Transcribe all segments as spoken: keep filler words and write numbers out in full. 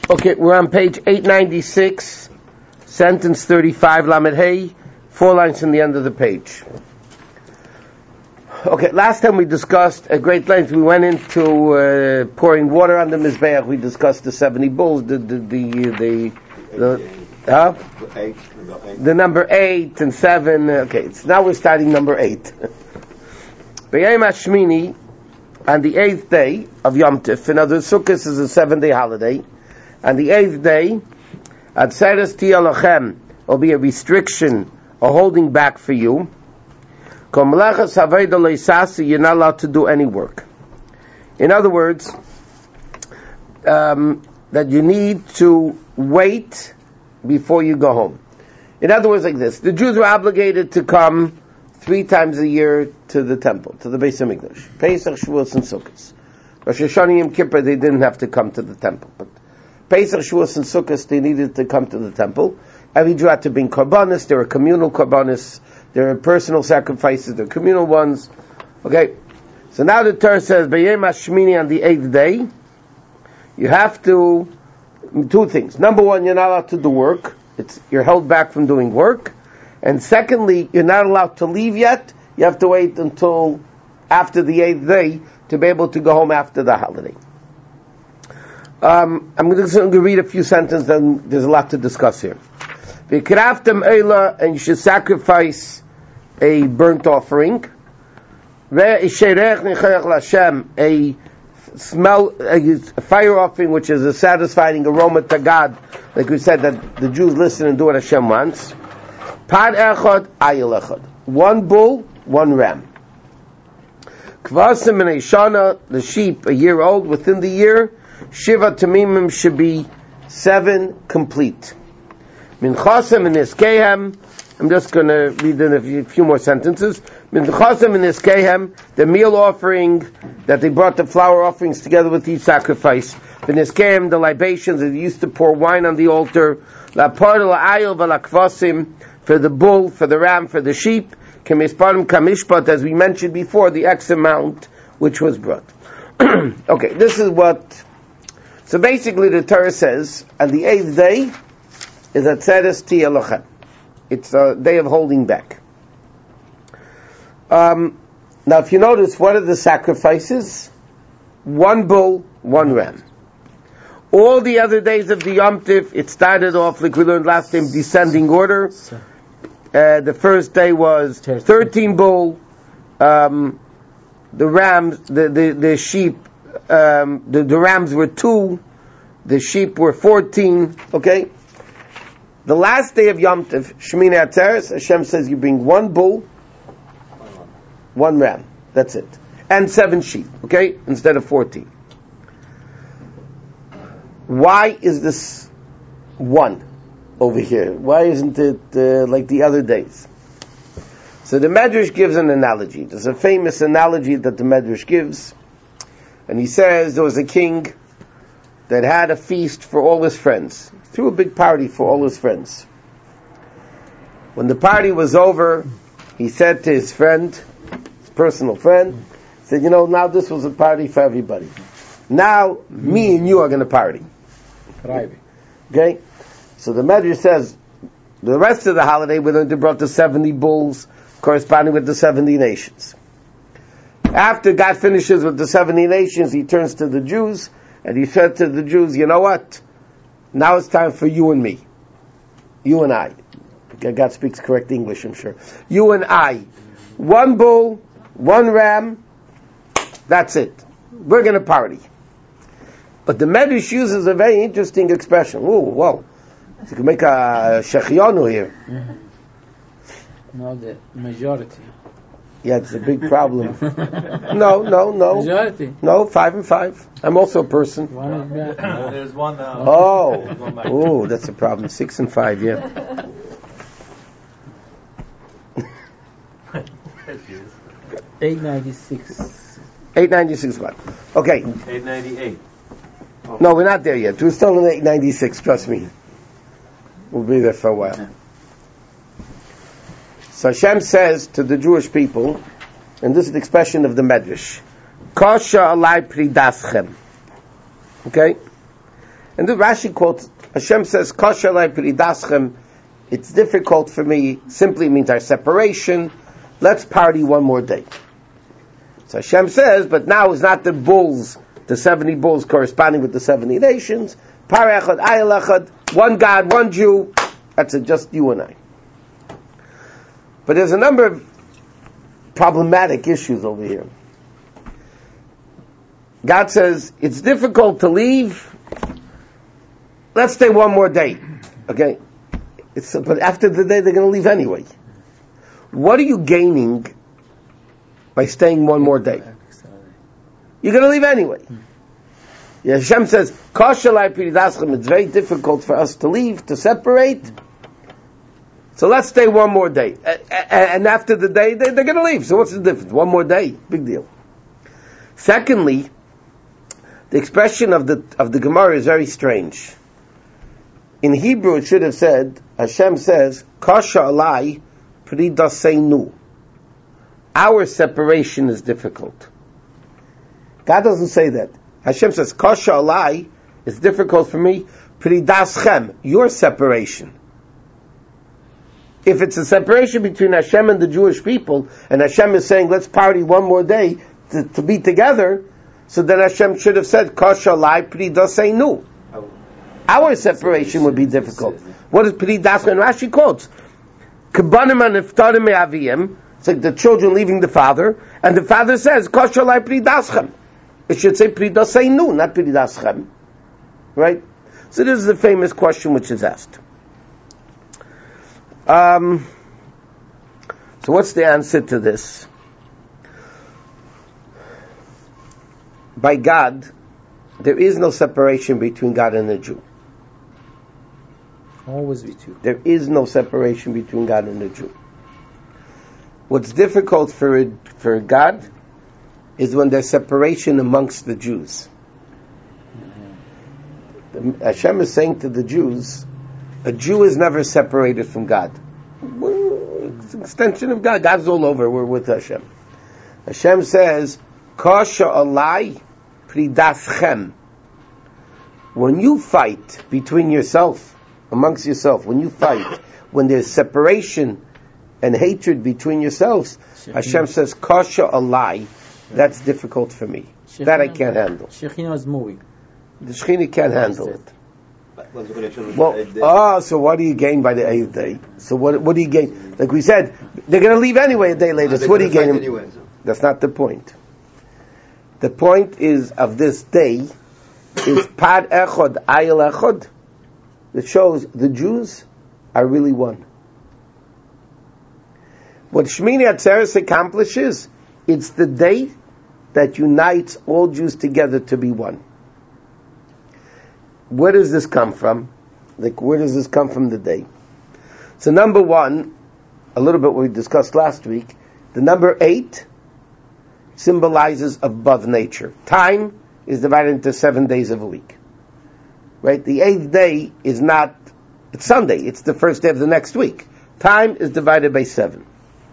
Okay, we're on page eight ninety-six, sentence thirty-five, Lamed Hey, four lines from the end of the page. Okay, last time we discussed at great length, we went into uh, pouring water on the Mizbeach. We discussed the seventy bulls, the, the, the, the, the, huh? the number eight and seven. Okay, so now we're starting number eight. B'yayim Hashmini, on the eighth day of Yom Tif, in other words, Sukkot is a seven-day holiday. On the eighth day, Atzeres Tiyah Lachem will be a restriction, a holding back for you. You're not allowed to do any work. In other words, um, that you need to wait before you go home. In other words, like this: the Jews were obligated to come three times a year to the temple, to the Beis Hamikdash, Pesach, Shavuos, and Sukkot. Rosh Hashanah, Yom Kippur, they didn't have to come to the temple, but Pesach, Shavuos, and Sukkot, they needed to come to the temple. Every Jew had to bring korbanos. There were communal korbanos. There are personal sacrifices. There are communal ones. Okay. So now the Torah says, B'yem Hashmini, on the eighth day, you have to, two things. Number one, you're not allowed to do work. It's, you're held back from doing work. And secondly, you're not allowed to leave yet. You have to wait until after the eighth day to be able to go home after the holiday. Um, I'm going to read a few sentences, and there's a lot to discuss here. V'kraftem eila, and you should sacrifice a burnt offering. Ve'isherech nechayach l'Hashem, a smell, a fire offering, which is a satisfying aroma to God, like we said that the Jews listen and do what Hashem wants. Par echad, ayil echad, one bull, one ram. Kvasim and Shana, the sheep, a year old, within the year. Shiva tamimim should be seven complete. Minchasem and Iskehem, I'm just going to read in a few, few more sentences. Minchasem and Iskehem, the meal offering, that they brought the flour offerings together with each sacrifice. V'niskehem, the libations, that they used to pour wine on the altar. Lapar la'ayil v'lakvasim, for the bull, for the ram, for the sheep. Kemisparim kamishpat, as we mentioned before, the X amount which was brought. Okay, this is what, so basically the Torah says, on the eighth day, is Atzeres Tiyah Lachem. It's a day of holding back. Um, now, if you notice, what are the sacrifices? One bull, one ram. All the other days of the Yom Tif, it started off, like we learned last time, descending order. Uh, the first day was thirteen bull, um, the rams, the, the, the sheep, um, the, the rams were two, the sheep were fourteen, okay? The last day of Yom Tov, Shemini Atzeres, Hashem says you bring one bull, one ram. That's it. And seven sheep, okay? Instead of fourteen. Why is this one over here? Why isn't it uh, like the other days? So the Medrash gives an analogy. There's a famous analogy that the Medrash gives. And he says there was a king that had a feast for all his friends. Threw a big party for all his friends. When the party was over, he said to his friend, his personal friend, he said, you know, now this was a party for everybody. Now, me and you are going to party. Okay? So the Medrash says, the rest of the holiday we're going to brought the seventy bulls corresponding with the seventy nations. After God finishes with the seventy nations, he turns to the Jews, and he said to the Jews, you know what? Now it's time for you and me. You and I. God speaks correct English, I'm sure. You and I. One bull, one ram, that's it. We're going to party. But the Medrash uses a very interesting expression. Ooh, whoa. You can make a shechionu here. Mm-hmm. No, the majority. Yeah, it's a big problem. no, no, no. Majority. No, five and five. I'm also a person. One is bad. No, there's one now. Oh. Oh, that's a problem. Six and five, yeah. eight ninety-six. eight ninety-six what? Okay. eight ninety-eight. Oh. No, we're not there yet. We're still in eight ninety-six, trust me. We'll be there for a while. Yeah. So Hashem says to the Jewish people, and this is the expression of the Medrash, Kasha alai pridaschem. Okay? And the Rashi quotes, Hashem says, Kosher alai piridaschem, it's difficult for me, simply means our separation, let's party one more day. So Hashem says, but now is not the bulls, the seventy bulls corresponding with the seventy nations, Par echad, ayel echad, one God, one Jew, that's it, just you and I. But there's a number of problematic issues over here. God says, it's difficult to leave, let's stay one more day. Okay? It's, but after the day, they're going to leave anyway. What are you gaining by staying one more day? You're going to leave anyway. Yeah, Hashem says, it's very difficult for us to leave, to separate. So let's stay one more day. And after the day, they're going to leave. So what's the difference? One more day. Big deal. Secondly, the expression of the of the Gemara is very strange. In Hebrew, it should have said, Hashem says, Kasha alai pridaseinu. Our separation is difficult. God doesn't say that. Hashem says, Kasha alai is difficult for me, pridaschem, your separation. If it's a separation between Hashem and the Jewish people, and Hashem is saying, let's party one more day to, to be together, so then Hashem should have said, Kasha alai pridaseinu. Our separation would be difficult. What is Pri Daschem? And Rashi quotes, K'banim aniftarim me'aviyim. It's like the children leaving the father, and the father says, Kosher alai Pri Daschem. It should say Pri Daseinu, not Pri Daschem. Right? So this is the famous question which is asked. Um, so what's the answer to this? By God, there is no separation between God and the Jew. Always be two. There is no separation between God and the Jew. What's difficult for for God is when there's separation amongst the Jews. Mm-hmm. Hashem is saying to the Jews, a Jew is never separated from God. It's an extension of God. God's all over. We're with Hashem. Hashem says, Kasha alai pridaschem. When you fight between yourself, amongst yourself, when you fight, when there's separation and hatred between yourselves, Shekhinah. Hashem says, Kasha alai, that's difficult for me. Shekhinah, that I can't handle. Shekhinah is moving. The Shekhinah can't handle it. Well, oh, so what do you gain by the eighth day? So what what do you gain? Like we said, they're going to leave anyway a day later, so what do you gain? Anyway, so. That's not the point. The point is of this day is Pad Echod, Ayel Echod, that shows the Jews are really one. What Shmini Atzeres accomplishes, it's the day that unites all Jews together to be one. Where does this come from? Like, where does this come from the day? So number one, a little bit what we discussed last week, the number eight symbolizes above nature. Time is divided into seven days of a week. Right? The eighth day is not, it's Sunday, it's the first day of the next week. Time is divided by seven.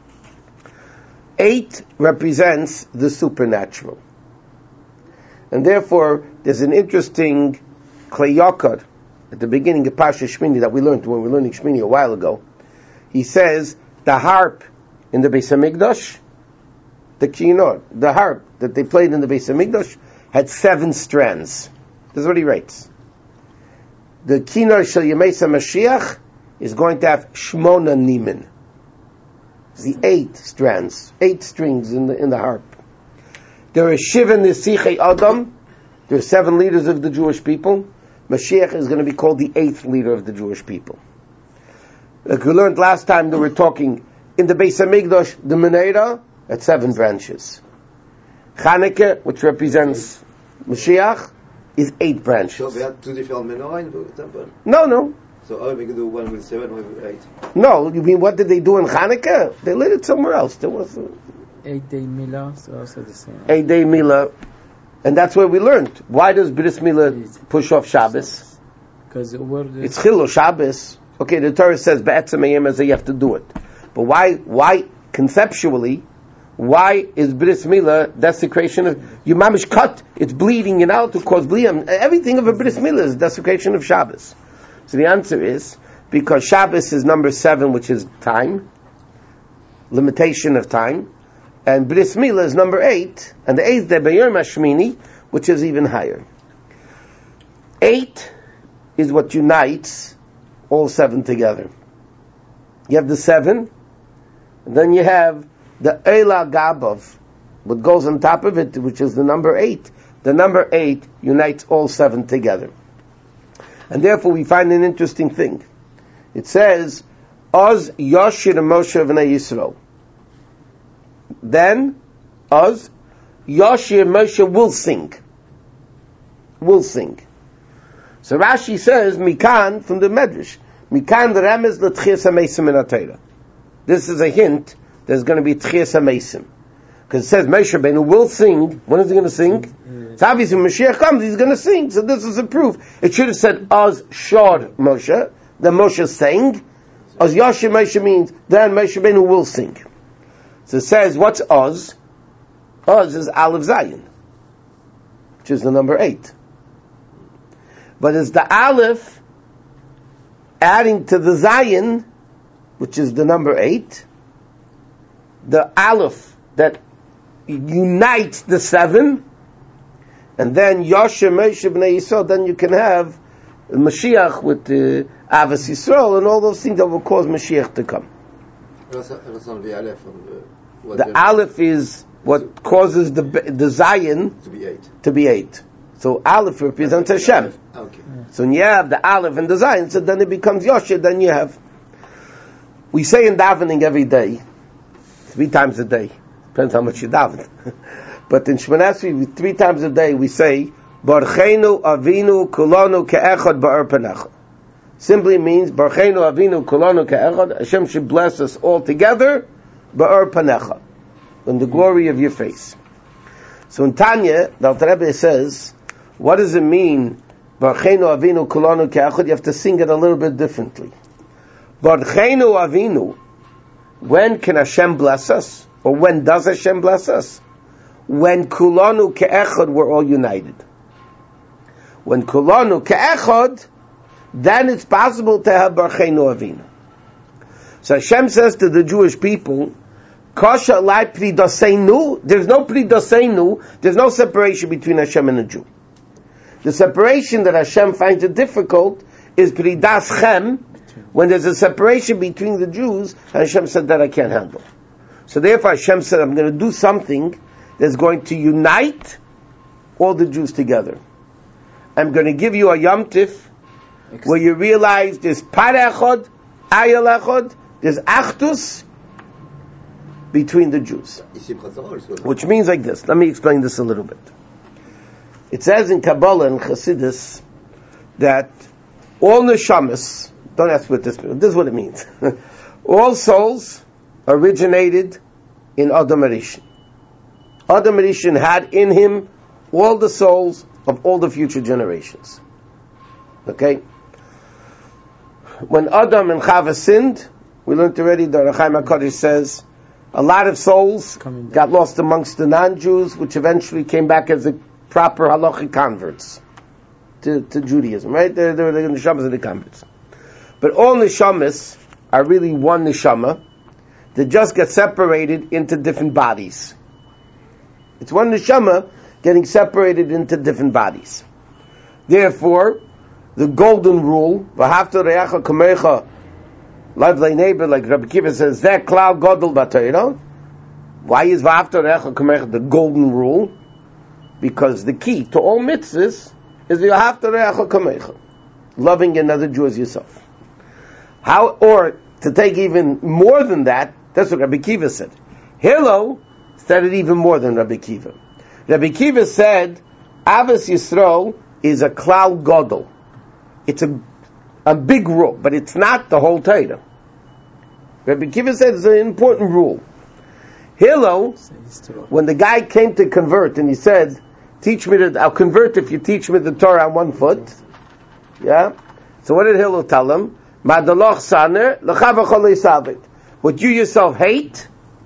Eight represents the supernatural. And therefore, there's an interesting Klei Yakar at the beginning of Parsha Shmini that we learned when we were learning Shmini a while ago. He says, the harp in the Beis HaMikdash, the kinor, the harp that they played in the Beis HaMikdash, had seven strands. This is what he writes. The kinor shel Yemei Mashiach is going to have Shmona Nimin. It's the eight strands, eight strings in the in the harp. There are Shiva Nesichei Adam. There are seven leaders of the Jewish people. Mashiach is going to be called the eighth leader of the Jewish people. Like we learned last time that we're talking in the Beis HaMikdash, the Menorah had seven branches. Chanukah, which represents Mashiach, is eight branches. So we had two different menorah in the temple? No, no. So oh, we could do one with seven, one with eight. No, you mean what did they do in Chanukah? They lit it somewhere else. There was a eight day Milah, so also the same. Eight day Milah. And that's where we learned. Why does Bris Milah push off Shabbos? Because it's Chilo Shabbos. Okay, the Torah says Be'etzem Hayom Hazeh you have to do it. But why? Why conceptually? Why is bris milah desecration of your mamish cut? It's bleeding, you know, to cause bleeding. Everything of a bris milah is desecration of Shabbos. So the answer is because Shabbos is number seven, which is time, limitation of time, and bris milah is number eight, and the eighth day b'yom hashmini, which is even higher. Eight is what unites all seven together. You have the seven, and then you have the Eila Gabav, what goes on top of it, which is the number eight. The number eight unites all seven together. And therefore we find an interesting thing. It says, Oz Yoshir Moshe v'nei Yisrael. Then, Oz Yoshir Moshe will sing. Will sing. So Rashi says, Mikan from the Medrash. Mikan the Remez l'tchias ha-meisim in ha-Torah. This is a hint. There's going to be tchias ha-meisim. Because it says Moshe Rabbeinu will sing. When is he going to sing? Mm. It's obviously when Mashiach comes, he's going to sing. So this is a proof. It should have said Oz Shor Moshe. Then Moshe sang. Oz Yoshir Moshe means then Moshe Rabbeinu will sing. So it says, what's Oz? Oz is Aleph Zayin, which is the number eight. But it's the Aleph adding to the Zayin, which is the number eight, the Aleph that unites the seven, and then Yoshir Moshe b'nei Yisrael, then you can have Mashiach with the uh, Avos Yisrael and all those things that will cause Mashiach to come. The Aleph is what causes the the Zayin to be eight. To be eight. So Aleph represents Hashem. Okay. So when you have the Aleph and the Zayin, so then it becomes Yoshir, then you have... We say in davening every day, three times a day, depends how much you daven. But in Shemona Esrei, three times a day, we say, Barcheinu Avinu Kulanu Ke'echad Ba'er Panecha. Simply means, Barcheinu Avinu Kulanu Ke'echad, Hashem should bless us all together, Ba'er Panecha, in the glory of your face. So in Tanya, the Alter Rebbe says, what does it mean, Barcheinu Avinu Kulanu Ke'echad? You have to sing it a little bit differently. Barcheinu Avinu, when can Hashem bless us? Or when does Hashem bless us? When Kulanu Ke'echad, we're all united. When Kulanu Ke'echad, then it's possible to have Barcheinu Avinu. So Hashem says to the Jewish people, Kasha lai pridaseinu, there's no pridaseinu, there's no separation between Hashem and a Jew. The separation that Hashem finds it difficult is pridaschem, when there's a separation between the Jews, and Hashem said that I can't handle. So therefore Hashem said, I'm going to do something that's going to unite all the Jews together. I'm going to give you a Yom Tif, where you realize there's Par Echad, Ayel Echad, there's Achdus between the Jews. Which means like this. Let me explain this a little bit. It says in Kabbalah and Chassidus that all neshamas, don't ask what this means, this is what it means. All souls originated in Adam Rishon. Adam Rishon had in him all the souls of all the future generations. Okay? When Adam and Chava sinned, we learned already, the Ohr HaChaim HaKadosh says, a lot of souls got lost amongst the non-Jews, which eventually came back as the proper halachic converts to, to Judaism, right? They're, they're the neshamas of the converts. But all neshamas are really one neshama that just get separated into different bodies. It's one neshama getting separated into different bodies. Therefore, the golden rule, v'havta re'acha kamecha, love thy neighbor, like Rabbi Kiva says, that cloud godel b'Torah. Why is v'havta re'acha kamecha the golden rule? Because the key to all mitzvahs is v'havta re'acha kamecha, loving another Jew as yourself. How, or to take even more than that, that's what Rabbi Kiva said. Hillel said it even more than Rabbi Kiva. Rabbi Kiva said, Avos Yisrael is a cloud godel. It's a, a big rule, but it's not the whole Torah. Rabbi Kiva said it's an important rule. Hillel, when the guy came to convert and he said, teach me the, I'll convert if you teach me the Torah on one foot. Yeah? So what did Hillel tell him? What you yourself hate,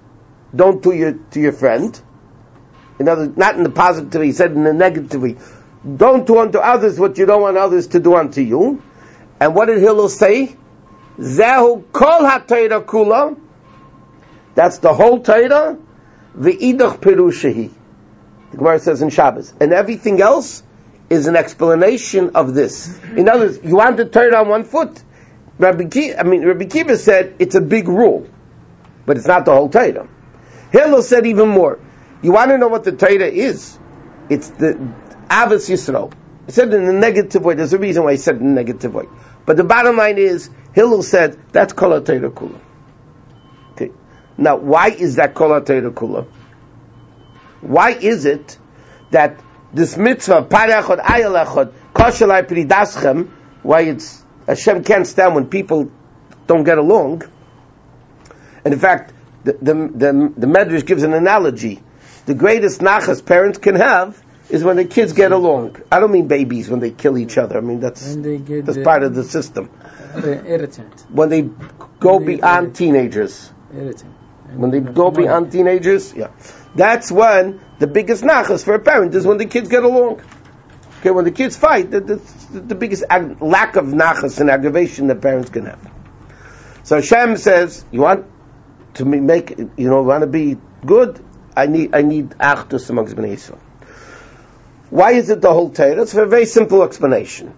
don't do your, to your friend. In other, not in the positive way, he said in the negative way. Don't do unto others what you don't want others to do unto you. And what did Hillel say? Zehu kol ha-Torah kula. That's the whole Torah. V'idach perushahi. The Gemara says in Shabbos. And everything else is an explanation of this. In other words, you want the Torah on one foot. Rabbi Kiva, I mean, Rabbi Kiva said it's a big rule, but it's not the whole Torah. Hillel said even more. You want to know what the Torah is? It's the Avos Yisrael. He said it in a negative way. There's a reason why he said it in a negative way. But the bottom line is, Hillel said, that's Kol HaTorah Kula. Okay. Now, why is that Kol HaTorah Kula? Why is it that this mitzvah, Parechod Ayalechod, Koshalai Pridaschem, why it's, Hashem can't stand when people don't get along? And in fact, the, the, the, the Medrash gives an analogy. The greatest nachas parents can have is when the kids get along. I don't mean babies when they kill each other. I mean that's that's part of the system. Irritant. When they go when beyond they, teenagers. Irritant. When they go beyond teenagers, yeah. That's when the biggest nachas for a parent is when the kids get along. Okay, when the kids fight, that's the, the biggest ag- lack of nachas and aggravation that parents can have. So Hashem says, you want to make, you know, want to be good? I need, I need achdus amongst Bnei Yisrael. Why is it the whole Torah? It's for a very simple explanation.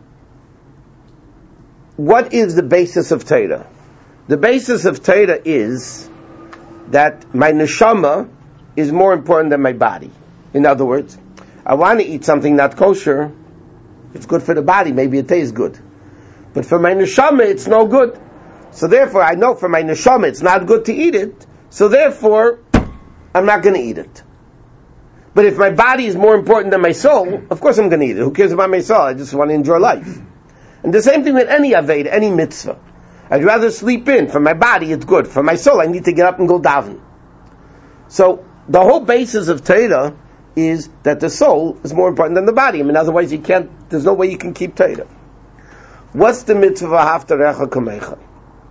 What is the basis of Torah? The basis of Torah is that my neshama is more important than my body. In other words, I want to eat something not kosher. It's good for the body. Maybe it tastes good. But for my neshama, it's no good. So therefore, I know for my neshama, it's not good to eat it. So therefore, I'm not going to eat it. But if my body is more important than my soul, of course I'm going to eat it. Who cares about my soul? I just want to enjoy life. And the same thing with any aved, any mitzvah. I'd rather sleep in. For my body, it's good. For my soul, I need to get up and go daven. So the whole basis of Torah is that the soul is more important than the body. I mean, otherwise you can't. There's no way you can keep Torah. What's the mitzvah haftarecha kamecha?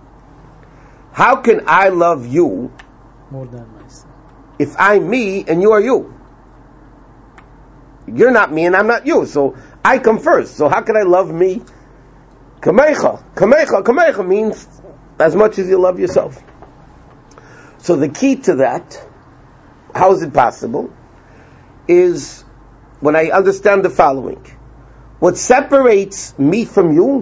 How can I love you more than myself if I'm me and you are you? You're not me and I'm not you, so I come first. So how can I love me? Kamecha, kamecha, kamecha means as much as you love yourself. So the key to that, how is it possible, is when I understand the following. What separates me from you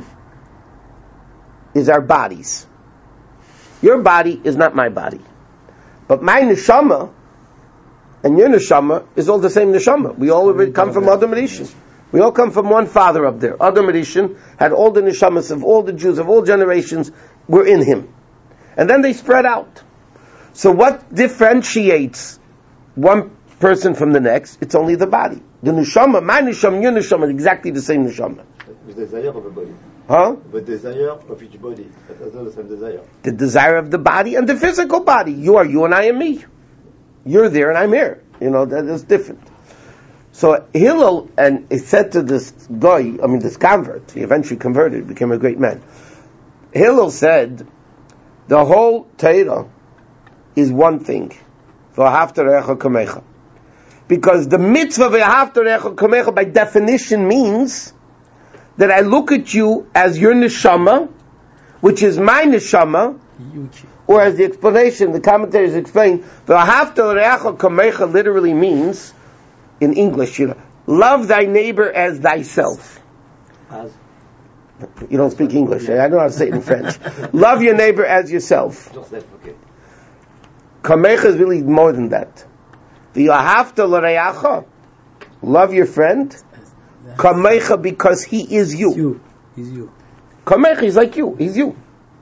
is our bodies. Your body is not my body. But my neshama and your neshama is all the same neshama. We all come from Adam Rishon. We all come from one father up there. Adam Rishon had all the neshamas of all the Jews of all generations were in him. And then they spread out. So what differentiates one person from the next? It's only the body. The neshama, my neshama, your neshama is exactly the same neshama. The desire of the body. Huh? The desire of each body. That's all the same desire. The desire of the body and the physical body. You are you and I am me. You're there and I'm here. You know, that is different. So Hillel, and it said to this guy, I mean this convert, he eventually converted, became a great man. Hillel said, the whole Torah is one thing. V'ahavta kamecha. Because the mitzvah v'ahavta kamecha by definition means that I look at you as your neshama, which is my neshama, or as the explanation, the commentators explain, v'ahavta kamecha literally means, in English, you know, love thy neighbor as thyself. As? You don't speak English. I don't know how to say it in French. Love your neighbor as yourself. Just that, okay. Kamecha is really more than that. V'ahavta l'reacha, love your friend. Kamecha, because he is you. He's you. He's you. Kamecha, he's like you. He's you.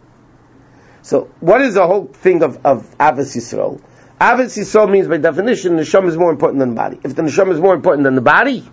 So, what is the whole thing of, of Avos Yisrael? Avos Yisrael means, by definition, the neshama is more important than the body. If the neshama is more important than the body,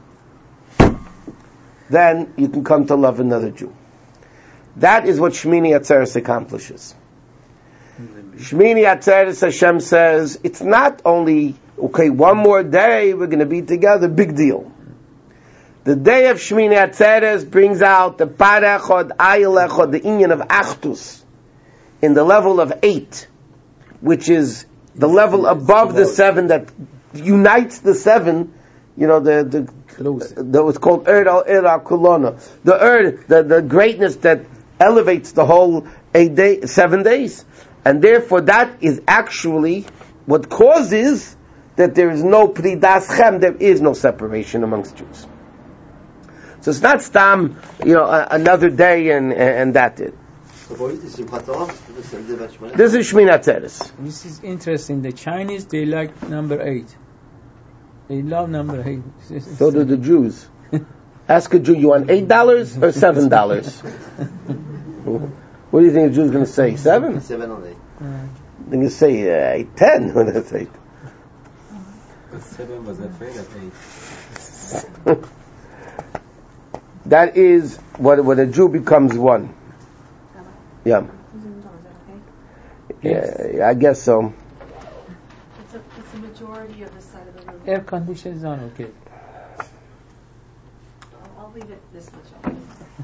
then you can come to love another Jew. That is what Shmini Atzeres accomplishes. Shmini Atzeres, Hashem says, it's not only, okay, one more day, we're going to be together, big deal. The day of Shmini Atzeres brings out the Parechod, Ayelechod, the inyan of Achdus, in the level of eight, which is the level above the seven that unites the seven, you know, the the Close. that was called Erd al Erd al Kulona, the Erd, the the greatness that elevates the whole eight day, seven days, and therefore that is actually what causes that there is no pridas chem, there is no separation amongst Jews. So it's not stam, you know, a, another day and and that it. So for it is Simchat Torah, the same day that Shemini. This is Shmini Atzeres. This is interesting. The Chinese, they like number eight. They love number eight. So do the Jews. Ask a Jew, you want eight dollars or seven dollars? What do you think the Jew's going to say? Seven? Seven on eight. Uh, They're going to say uh, ten. When they say But seven was afraid of eight. that is what when a Jew becomes one. Yeah. Yeah, I guess so. It's a, it's a majority of the side of the room. air conditioners on, okay. I'll, I'll leave it this much.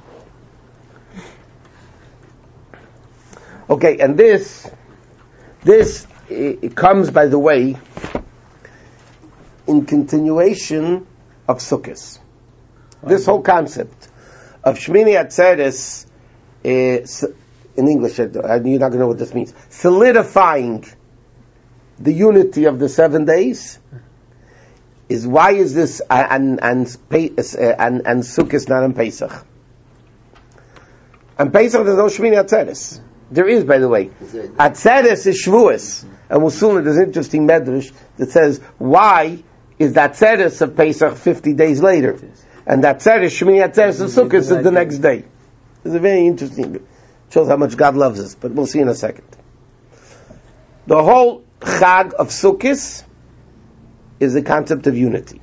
Okay, and this, this it, it comes, by the way, in continuation of Sukkot. This whole concept of Shmini Atzeres, uh, in English, uh, you're not going to know what this means. Solidifying the unity of the seven days is why is this uh, and and uh, and and Sukkot not on Pesach? On Pesach there's no Shmini Atzeres. There is, by the way. Atzeres is Shavuos. And we'll soon, there's an interesting medrash that says, why is that Atzeres of Pesach fifty days later? And that Atzeres, Shmini Atzeres of Sukkot is the next day. It's a very interesting, shows how much God loves us, but we'll see in a second. The whole Chag of Sukkot is the concept of unity.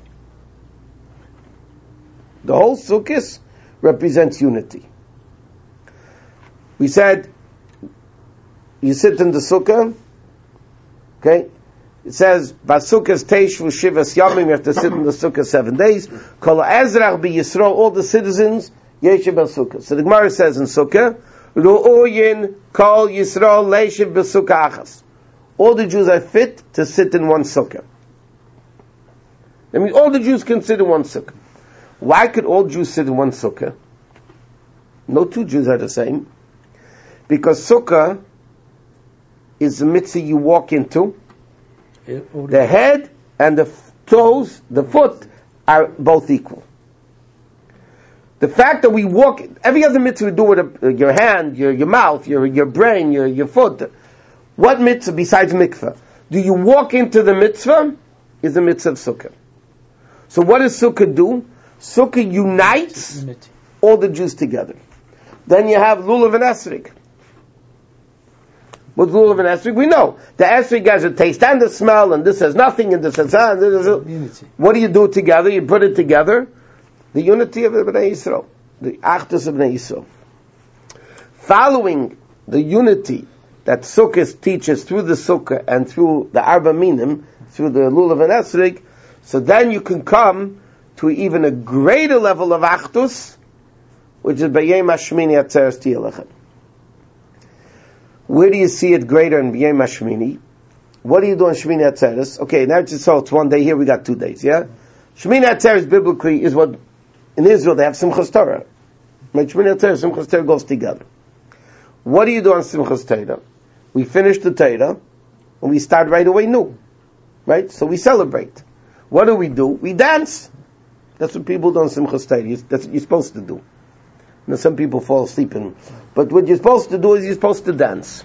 The whole Sukkot represents unity. We said, you sit in the sukkah, okay? It says, "Basukkahs teishvu shivas yamim." You have to sit in the sukkah seven days. Kol ezrach be Yisrael, all the citizens yeshiv basukkah. So the Gemara says in sukkah, "Ru'oyin kol Yisrael leishiv basukkah achas." All the Jews are fit to sit in one sukkah. I mean, all the Jews can sit in one sukkah. Why could all Jews sit in one sukkah? No two Jews are the same. Because sukkah is the mitzvah you walk into. The head and the toes, the foot, are both equal. The fact that we walk, every other mitzvah we do with a, your hand, your, your mouth, your, your brain, your, your foot. What mitzvah besides mikvah? Do you walk into the mitzvah? Is the mitzvah of sukkah. So what does sukkah do? Sukkah unites all the Jews together. Then you have lulav and esrig. What's lulav and esrig? We know. The esrig has a taste and a smell, and this has nothing, and this has and this has. Unity. What do you do together? You put it together. The unity of the Bnei Yisrael. The achdus of Bnei Yisrael. Following the unity that Sukkot teaches through the Sukkah and through the Arba Minim, through the lulav and esrig, so then you can come to even a greater level of achdus, which is B'yem HaShmini Atzeres Tiyalachem. Where do you see it greater in B'yem HaShmini? What do you do on Shmini Atzeres? Okay, now it's so it's one day here, we got two days, yeah? Shmini Atzeres biblically is what, in Israel they have Simchas Torah. Right? Shmini Atzeres, Simchas Torah goes together. What do you do on Simchas Torah? We finish the Torah, and we start right away new. Right? So we celebrate. What do we do? We dance. That's what people do on Simchas Torah. That's what you're supposed to do. Now some people fall asleep in, but what you're supposed to do is you're supposed to dance.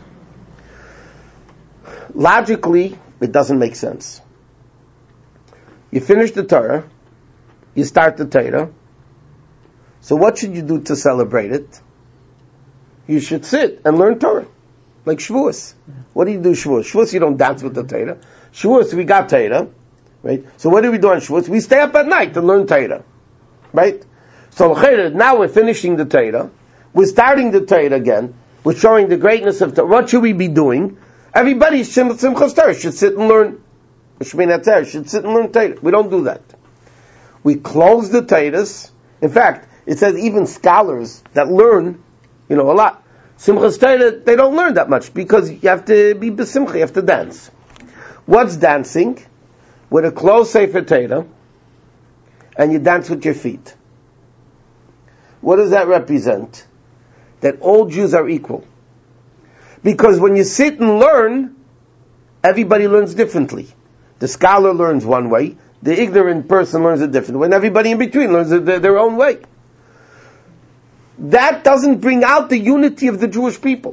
Logically, it doesn't make sense. You finish the Torah, you start the Torah, so what should you do to celebrate it? You should sit and learn Torah, like Shavuos. What do you do Shavuos? Shavuos you don't dance with the Torah. Shavuos we got Torah, right? So what do we do on Shavuos? We stay up at night and learn Torah, right? So now we're finishing the Torah, we're starting the Torah again, we're showing the greatness of Torah. What should we be doing? Everybody Simchas Torah should sit and learn. Shmini Atzeres should sit and learn Torah. We don't do that. We close the Torahs. In fact, it says even scholars that learn, you know, a lot. Simchas Torah, they don't learn that much because you have to be besimcha, you have to dance. What's dancing? With a closed Sefer Torah, and you dance with your feet. What does that represent? That all Jews are equal. Because when you sit and learn, everybody learns differently. The scholar learns one way, the ignorant person learns a different way, and everybody in between learns their, their own way. That doesn't bring out the unity of the Jewish people.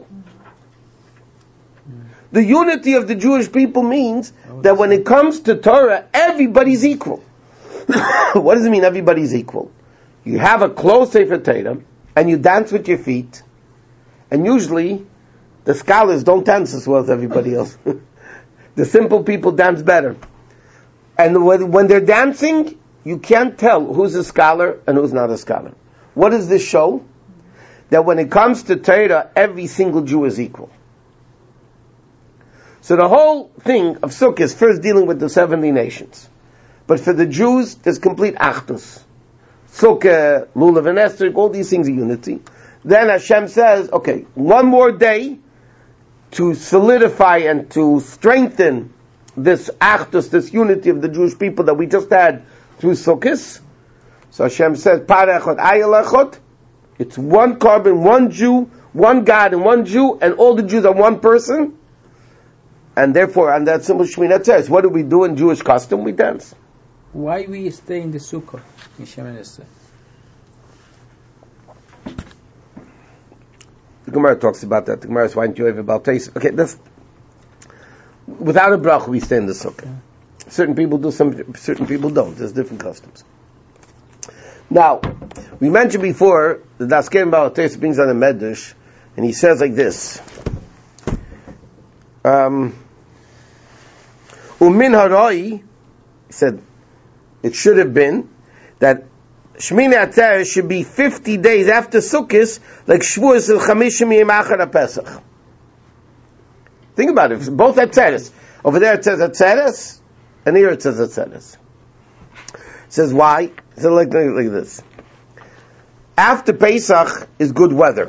The unity of the Jewish people means that when it comes to Torah, everybody's equal. What does it mean everybody's equal? You have a closed Sefer Torah, and you dance with your feet, and usually the scholars don't dance as well as everybody else. The simple people dance better. And when, when they're dancing, you can't tell who's a scholar and who's not a scholar. What does this show? That when it comes to Torah, every single Jew is equal. So the whole thing of Sukkot is first dealing with the seventy nations. But for the Jews, there's complete achdus. Sukkah, Lulav and Esther, all these things are unity. Then Hashem says, okay, one more day to solidify and to strengthen this achdus, this unity of the Jewish people that we just had through Sukkot. So Hashem says, Parechot ayelachot. It's one carbon, one Jew, one God and one Jew, and all the Jews are one person. And therefore, on that simple Sheminah says, what do we do in Jewish custom? We dance. Why we stay in the Sukkah in Shemoneh Esrei? The Gemara talks about that. The Gemara is why don't you have about taste? Okay, that's without a brach we stay in the Sukkah. Certain people do, some certain people don't. There's different customs. Now, we mentioned before the Dasken Baal Taste brings on a medrash, and he says like this. Um, Umin Haroi, he said, it should have been that Sheminah Atzeres should be fifty days after Sukkot, like Shavuos el Chamishim Yom Achar HaPesach. Think about it. Both Atzeres. Over there it says Atzeres, and here it says Atzeres. It says why? It says like, like, like this. After Pesach is good weather.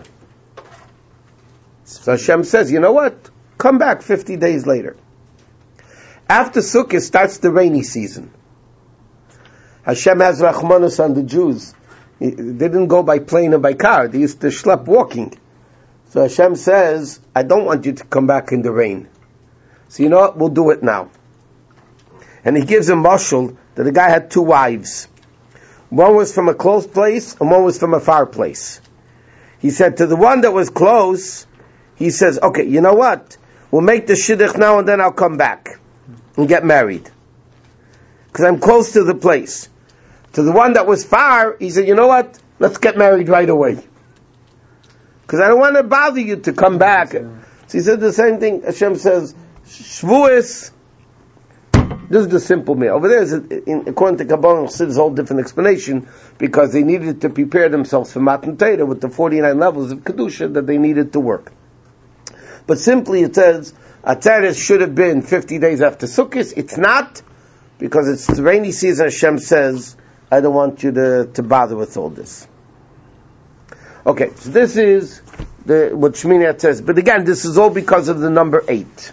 So Hashem says, you know what? Come back fifty days later. After Sukkot starts the rainy season. Hashem has Rachmanus on the Jews. They didn't go by plane or by car. They used to schlep walking. So Hashem says, I don't want you to come back in the rain. So you know what? We'll do it now. And he gives a mashal that the guy had two wives. One was from a close place and one was from a far place. He said to the one that was close, he says, okay, you know what? We'll make the shidduch now and then I'll come back and get married. Because I'm close to the place. To the one that was far, he said, you know what? Let's get married right away. Because I don't want to bother you to come back. So he said the same thing. Hashem says, Shavuos. This is the simple meal. Over there, is a, in, according to Kabbalah, it's a whole different explanation, because they needed to prepare themselves for Matan Torah with the forty-nine levels of Kedusha that they needed to work. But simply it says, Atzeres should have been fifty days after Sukkot. It's not, because it's the rainy season. Hashem says, I don't want you to, to bother with all this. Okay, so this is the, what Sheminah says. But again, this is all because of the number eight.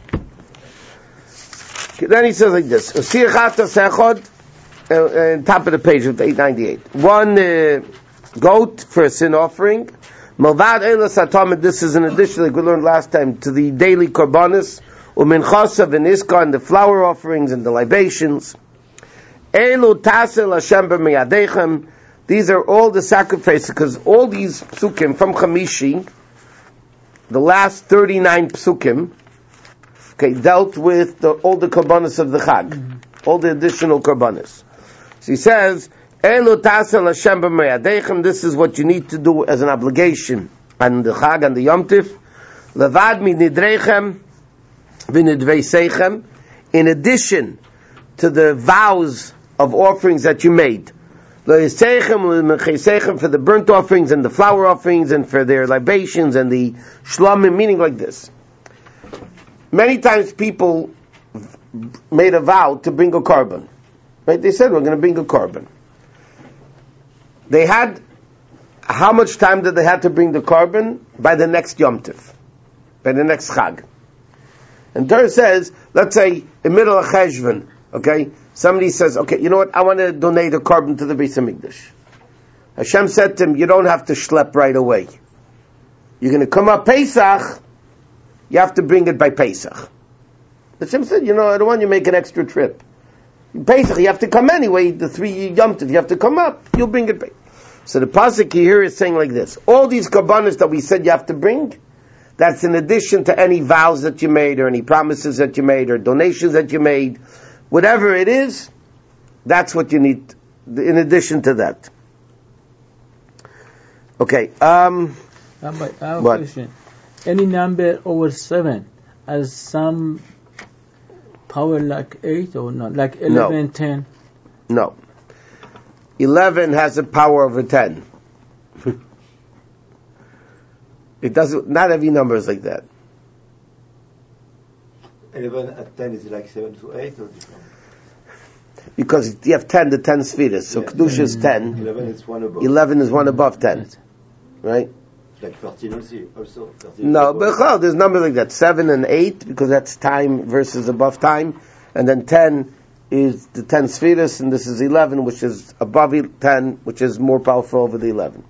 Okay, then he says like this. Uh, top of the page of eight ninety-eight. One uh, goat for a sin offering. Malvad Eilas HaTamid, this is in addition, like we learned last time, to the daily korbanos. Uminchasav and Iska, and the flower offerings and the libations. Elu tasel Hashem b'meyadechem. These are all the sacrifices, because all these psukim from Chamishi, the last thirty-nine psukim, okay, dealt with the, all the korbanos of the Chag, mm-hmm. all the additional korbanos. So he says, Elu tasel Hashem b'meyadechem. This is what you need to do as an obligation on the Chag and the Yom Tif. Levad mi nidrechem v'nidvei seichem. In addition to the vows of offerings that you made, for the burnt offerings and the flower offerings and for their libations and the shlamim, meaning like this. Many times people made a vow to bring a korban. Right? They said, we're going to bring a korban. They had, how much time did they have to bring the korban? By the next Yom Tif. By the next Chag. And Torah says, let's say, in middle of Cheshvan, okay, somebody says, okay, you know what, I want to donate a carbon to the Beis HaMikdash. Hashem said to him, you don't have to schlep right away. You're going to come up Pesach, you have to bring it by Pesach. Hashem said, you know, I don't want you to make an extra trip. Pesach, you have to come anyway, the three Yom Tov, you have to come up, you'll bring it back. So the pasuk here is saying like this, all these karbanos that we said you have to bring, that's in addition to any vows that you made, or any promises that you made, or donations that you made, whatever it is, that's what you need, in addition to that. Okay, um... Rabbi, I have a what? question. Any number over seven has some power like eight or not? Like eleven, No. ten? No. eleven has a power over ten. It doesn't, not every number is like that. eleven at ten is like seven to eight or different? Because you have ten, the ten spheres. So Yeah. Kedusha is ten. eleven is one above. eleven is one above ten. Right? It's like thirteen also. also thirteen No, above. but there's numbers like that. seven and eight, because that's time versus above time. And then ten is the ten spheres, and this is eleven, which is above ten, which is more powerful over the eleven.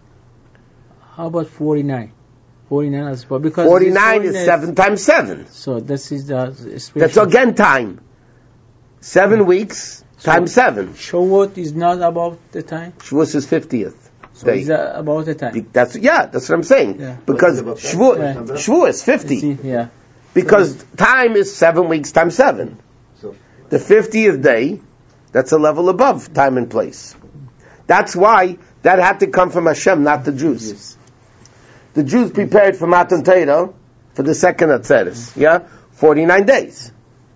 How about forty-nine? forty-nine as well. Because forty-nine this is seven times seven. So this is the special. That's again time. Seven weeks times seven. Shavuot is not about the time? Shavuos is fiftieth So day. is that about the time? That's, yeah, that's what I'm saying. Yeah. Because What's the Shavuot, Right. Shavuot is fifty. See, yeah. Because time is seven weeks times seven. So, The fiftieth day, that's a level above time and place. That's why that had to come from Hashem, not the Jews. Yes. The Jews prepared for Matan Torah for the second Atzeres, yeah? forty-nine days.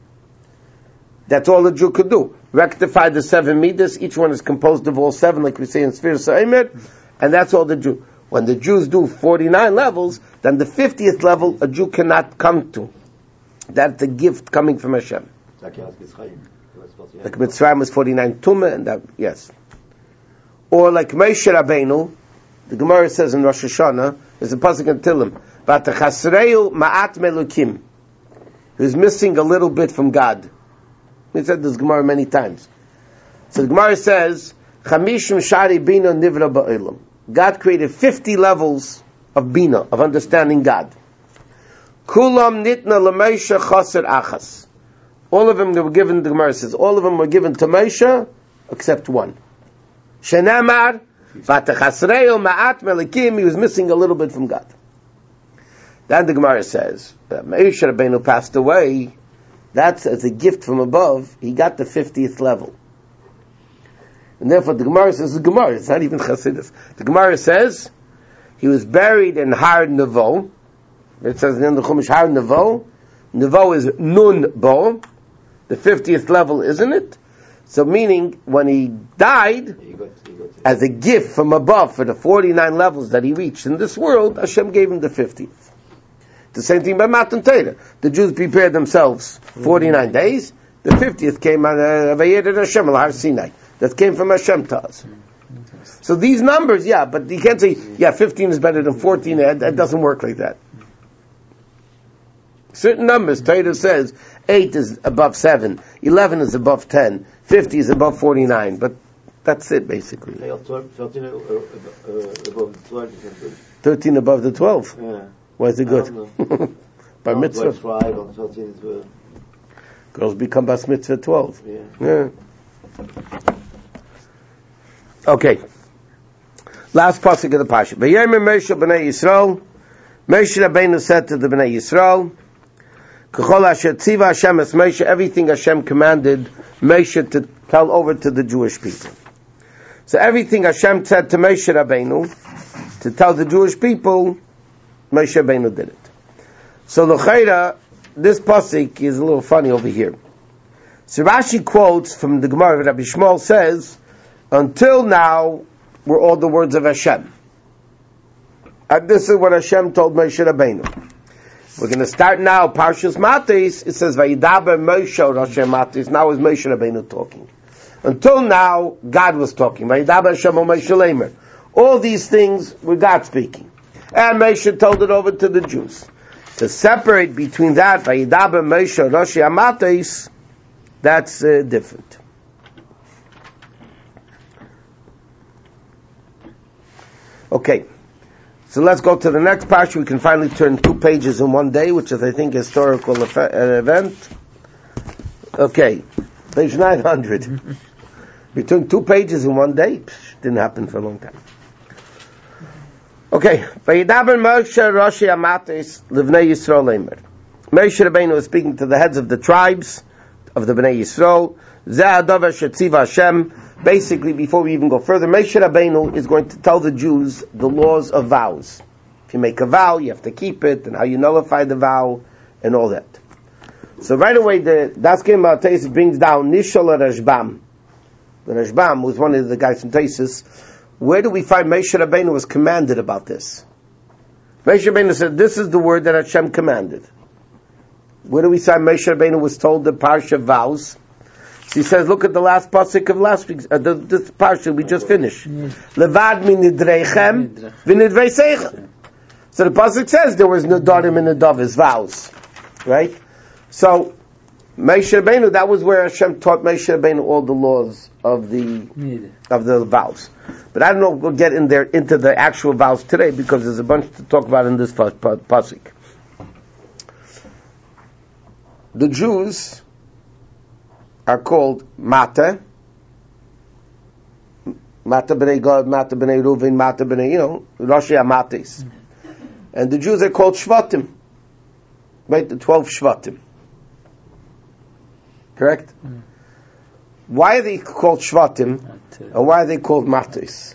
That's all the Jew could do. Rectify the seven midas, each one is composed of all seven, like we say in Sfir Sa'imer, and that's all the Jew. When the Jews do forty-nine levels, then the fiftieth level a Jew cannot come to. That's a gift coming from Hashem. like Eretz Mitzrayim. Like Mitzrayim was forty-nine Tumah, and that, yes. Or like Moshe Rabbeinu, the Gemara says in Rosh Hashanah, there's a pasuk in Tehillim, V'atachasreu ma'at melukim. He was missing a little bit from God. We said this Gemara many times. So the Gemara says, Chamishim shari bina nivra ba'olam. God created fifty levels of bina, of understanding God. Kulam nitna l'Moshe chaser achas. All of them that were given, the Gemara says, all of them were given to Moshe, except one. Shenamar, v'atachasreu ma'at melikim, he was missing a little bit from God. Then the Gemara says, that Moshe Rabbeinu passed away, that's as a gift from above, he got the fiftieth level. And therefore the Gemara says, the Gemara, it's not even Chassidus. The Gemara says, he was buried in Har Nevo. It says in the Chumash, Har Nevo. Nevo is Nun Bo. The fiftieth level, isn't it? So meaning, when he died, He got, he got it. as a gift from above for the forty-nine levels that he reached in this world, Hashem gave him the fiftieth. The same thing by Matan Torah. The Jews prepared themselves forty-nine days. The fiftieth came on Vayered Hashem al Har Sinai. That came from Hashem to us. So these numbers, yeah, but you can't say, yeah, fifteen is better than fourteen. That, that doesn't work like that. Certain numbers, Torah says, eight is above seven, eleven is above ten, fifty is above forty-nine, but that's it basically. They are twelve, thirteen uh, uh, uh, above twelve. You can do. thirteen above the twelve. Yeah. Why is it I good? don't By No, mitzvah. twelve, five, or thirteen is uh, Girls become bas mitzvah twelve. yeah. Yeah. Okay. Last pasuk of the pasuk. V'yemer Moshe b'nei Yisrael. Moshe Rabbeinu said to the b'nei Yisrael, K'chol asher tziva Hashem es Moshe, everything Hashem commanded Moshe to tell over to the Jewish people. So everything Hashem said to Moshe Rabbeinu to tell the Jewish people, Moshe Rabbeinu did it. So l'chayra, this pasuk is a little funny over here. So Rashi quotes from the Gemara, Rabbi Shmuel says, until now were all the words of Hashem. And this is what Hashem told Moshe Rabbeinu. We're going to start now, Parshas Matis, it says, Vayidaber Moshe Rosh Matis, now is Moshe Rabbeinu talking. Until now, God was talking. Vayidaber Hashem Moshe Leimer. All these things were God speaking. And Moshe told it over to the Jews. To separate between that, Vayidaber Moshe Roshi Amatos, that's uh, different. Okay, so let's go to the next parsha. We can finally turn two pages in one day, which is, I think, a historical efe- uh, event. Okay, page nine hundred. We turned two pages in one day. Psh, didn't happen for a long time. Okay, Vayidaber Moshe Roshi Amatos Livnei Yisrael Leimer. Moshe Rabbeinu was speaking to the heads of the tribes of the Bnei Yisrael. Zeh Hadavar Shetziva Hashem. Basically, before we even go further, Moshe Rabbeinu is going to tell the Jews the laws of vows. If you make a vow, you have to keep it, and how you nullify the vow, and all that. So right away, the Daskim Taisus brings down Nishal Rashbam. The Rashbam was one of the guys from Taisus. Where do we find Moshe Rabbeinu was commanded about this? Moshe Rabbeinu said, this is the word that Hashem commanded. Where do we find Moshe Rabbeinu was told the parsha vows? So he says, look at the last pasuk of last week's, uh, the, this parsha we just finished. Levad min nidreichem v'nidveiseichem. So the pasuk says there was nedarim and nedavis, vows. Right? So, Moshe Rabbeinu, that was where Hashem taught Moshe Rabbeinu all the laws of the of the vows. But I don't know if we'll get in there into the actual vows today, because there's a bunch to talk about in this pasuk. The Jews are called Mata, Mata b'nei Gad, Mata b'nei Reuven, Mata b'nei, you know, Roshi Amatis. And the Jews are called Shvatim, right? The twelve Shvatim. Correct? Mm. Why are they called Shvatim, and why are they called Matis?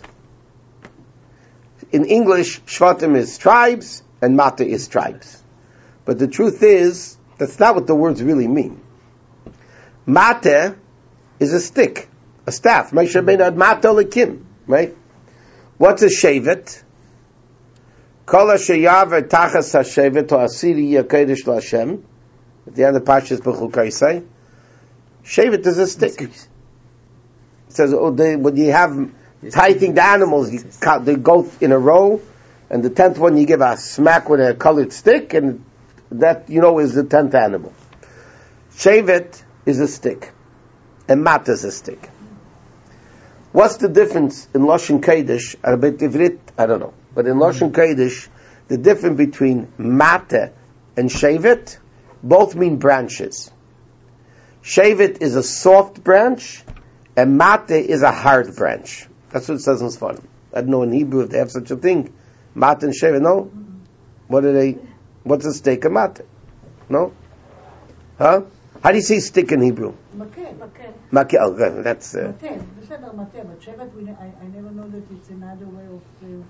In English, Shvatim is tribes, and Mata is tribes. But the truth is, that's not what the words really mean. Mata is a stick, a staff. Moshe Rabbeinu had Mata Lekim, right? What's a shevet? Kol sheyaver tachas hashevet o asiri yakedesh laHashem. At the end of Parshas B'chukaisai, shevet is a stick. It says, oh, they, when you have tithing the animals, you count, they go in a row, and the tenth one you give a smack with a colored stick, and that, you know, is the tenth animal. Shevet is a stick, and Mata is a stick. What's the difference in Lashon Kodesh? Arbeit Ivrit, I don't know. But in Lashon Kodesh, the difference between Mata and Shevet, both mean branches. Shevet is a soft branch, and Mata is a hard branch. That's what it says in Sfarim. I don't know in Hebrew if they have such a thing. Mata and Shevet, no? What are they? What's a stick of Mata? No? Huh? How do you say stick in Hebrew? Makeh. Makeh. Makeh. Oh, good. That's. Uh, Makeh. Beseder makeh. But shevet, we, I, I never know that it's another way of.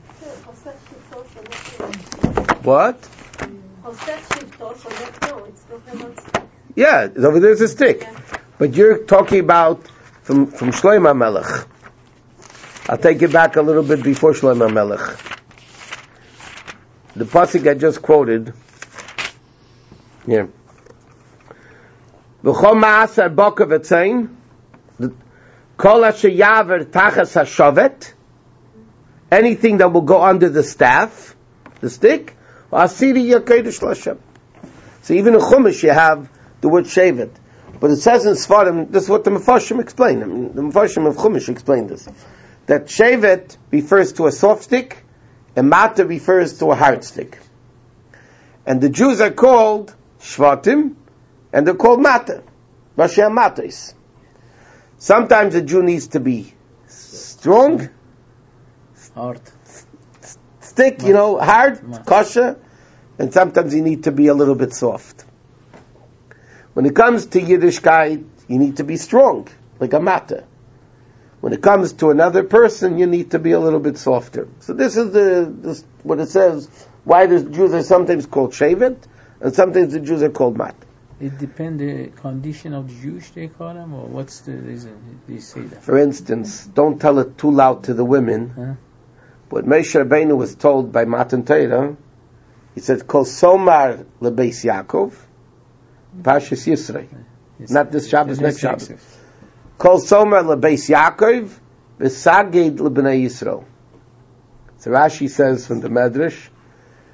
Uh, what? Yeah, over there's a stick. Yeah. But you're talking about from from Shlomo Melech. I'll take it back a little bit before Shlomo Melech. The pasuk I just quoted. Yeah. V'chol ma'asar bokav etzayin, kol asher yaver tachas hashavet, anything that will go under the staff, the stick, asiri yakedesh l'Hashem. So even in Chumash you have the word shevet, but it says in Sfarim, this is what the Mefarshim explain. I mean, the Mefarshim of Chumash explain this, that shevet refers to a soft stick, and Mata refers to a hard stick. And the Jews are called Shvatim, and they're called Mata, Rashi Matos. Sometimes a Jew needs to be strong, hard, stick, you know, hard, kosher, and sometimes you need to be a little bit soft. When it comes to Yiddishkeit, you need to be strong, like a Mata. When it comes to another person, you need to be a little bit softer. So this is the this, what it says, why the Jews are sometimes called Shevet, and sometimes the Jews are called Mata. It depends the condition of the Jewish they call them, or what's the reason they say that? For instance, don't tell it too loud to the women. Huh? But Moshe Rabbeinu was told by Matan Torah, he said, Kol Somar lebeis Yaakov, Parshas Yisrei. Yes. Not this Shabbos, next Shabbos. Shabbos. Kol Somar lebeis Yaakov, v'saged lebnei Yisrael. So Rashi says from the Medrash,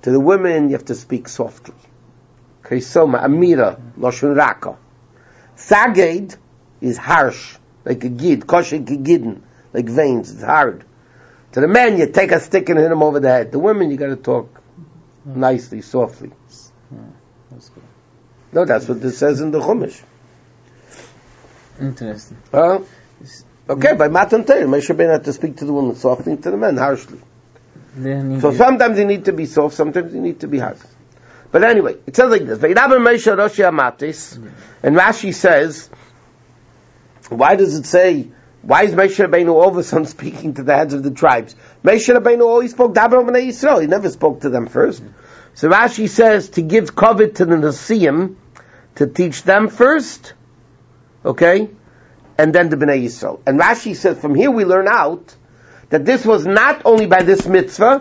To the women, you have to speak softly. Okay, so Amira, Lashon Raka. Saged is harsh, like a gid, kosher gidin, like veins, it's hard. To the men, you take a stick and hit them over the head. The women, you got to talk nicely, softly. Yeah, that's good. No, that's what this says in the Chumash. Interesting. Huh? Okay, by Matan Torah, Moshe Rabbeinu had to speak to the women softly, to the men harshly. Then So sometimes you need to be soft, sometimes you need to be hard. But anyway, it says like this: Veidaber Moshe Roshi Amatis, and Rashi says, why does it say? Why is Moshe Rabbeinu all of a sudden speaking to the heads of the tribes? Moshe Rabbeinu always spoke to Daber Bnei Yisrael. He never spoke to them first. So Rashi says to give covet to the Nasiim, to teach them first, okay, and then the Bnei Yisrael. And Rashi says from here we learn out that this was not only by this mitzvah.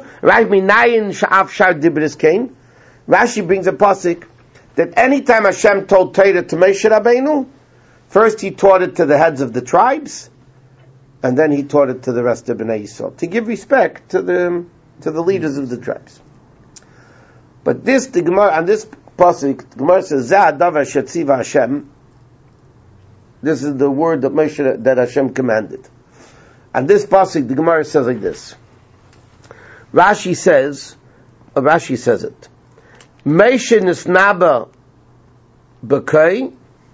Rashi brings a pasuk that anytime Hashem told Torah to Moshe Rabbeinu, first he taught it to the heads of the tribes, and then he taught it to the rest of Bnei Yisrael, to give respect to the to the leaders of the tribes. But this, the Gemara, on this pasuk, the Gemara says, Zeh hadavar shetziva Hashem. This is the word that Moshe, that Hashem commanded. And this pasuk, the Gemara says like this. Rashi says, uh, Rashi says it. Moshe nisnaba b'kei,